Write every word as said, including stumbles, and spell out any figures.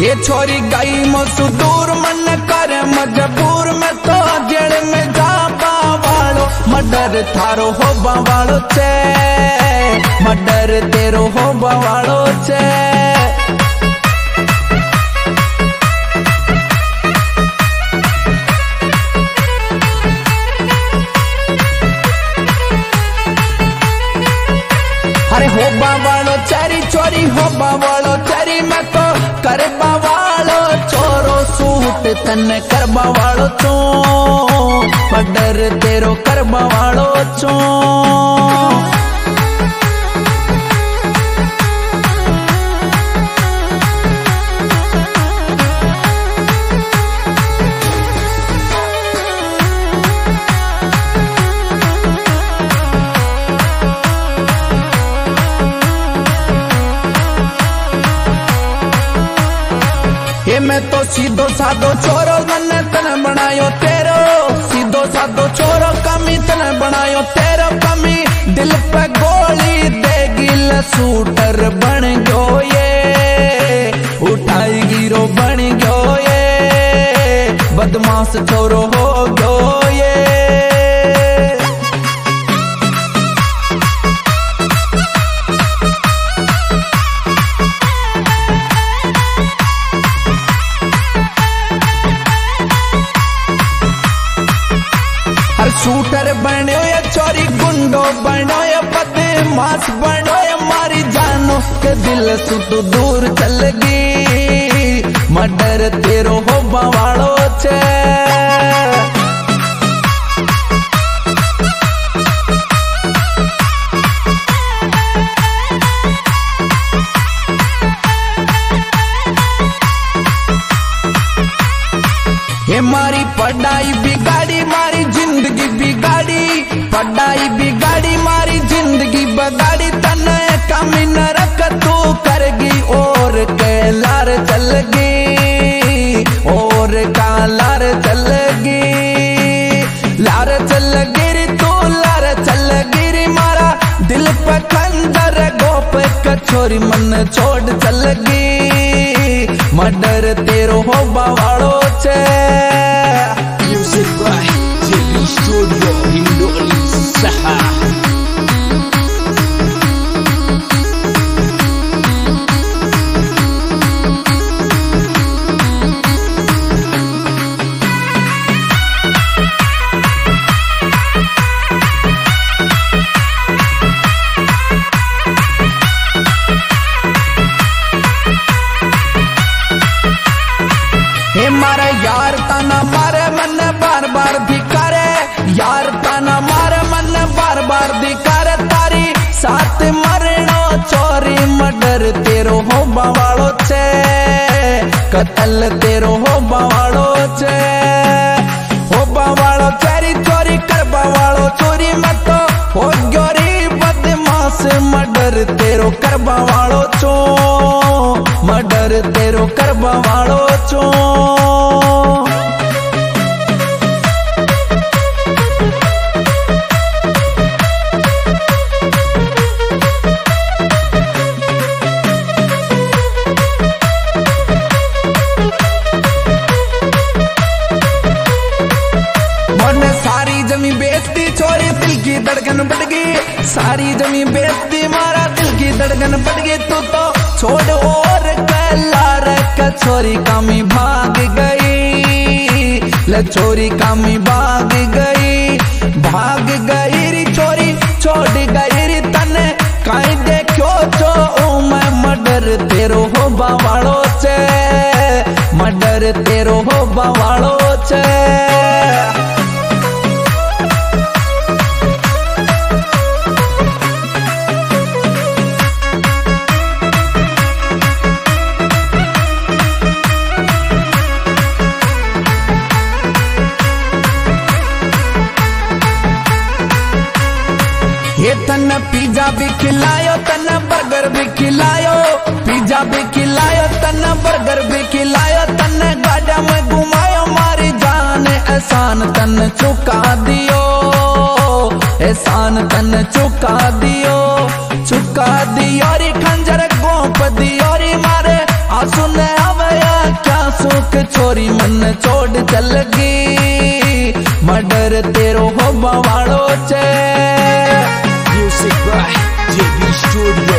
ये छोरी गई मसूदूर मन करे मजबूर में तो जेल में जा बावालो मर्डर थारो हो बावालो छे मर्डर तेरो हो बावालो छे। अरे हो बावालो चरी चोरी हो बावालो चरी मैं तो कर बावालो चोरो सूट तन कर बावालो चो मर्डर तेरो कर बावालो चो। ये मैं तो सीधो साधो छोरो मन तन बनायो तेरो सीधो साधो छोरो कमी तन बनायो तेरो कमी दिल पे गोली देगी लसूटर बन गयो ये उठाई गिरो बन गयो ये बदमाश छोरो हो गयो ये। शूटर बनो या चोरी गुंडो बनो या बदमाश बनो या मारी जानो के दिल से तू दूर चल गई मर्डर तेरो हो बावालो छे। ये मारी पढ़ाई बिगाड़ी मारी जिंदगी बिगाड़ी पढ़ाई बिगाड़ी मारी जिंदगी बगाड़ी तने कमी न रख तू करगी और के लार चलगी और का लार चलगी लार चलगी रे तू लार चलगी रे मारा दिल पे खंजर गोप कचोरी मन छोड़ चलगी मर्डर तेरो हो बावालो छे। Music by J B Studio Indonesia. हे मारे यार ताना मारे मन बार बार धिकारे यार ताना मारे मन बार बार धिकारे तारी साथ मरनो चोरी मर्डर तेरो हो बावालो छे कत्ल तेरो हो बावालो छे हो बावालो चोरी चोरी कर बावालो चोरी मत हो गोरी बदमाश मर्डर तेरो कर बावालो चो मर्डर तेरो कर बावालो चो। सारी जमी बेचती छोरी दिल की धड़कन बढ़ गई सारी जमी बेचती मारा दिल की धड़कन बढ़ गई तू तो छोड़ और कलार का छोरी कामी भाग गई ल छोरी कामी भाग गई भाग गई री छोरी छोड़ गई री तने काई देखो जो ओ मैं मर्डर तेरो हो बावालो छे मर्डर तेरो हो बावालो छे। ये तन पिज्जा भी खिलायो तन बर्गर भी खिलायो पिज्जा भी खिलायो तन बर्गर भी खिलायो तन गाड़ा में घुमायो मारी जान एहसान तन चुका दियो एहसान तन चुका दियो चुका दियो री खंजर गोप दियो री मारे आंसू ने हवे तन छोड़ चल गई मर्डर तेरो हो बवाड़ो छे Music by J B Studio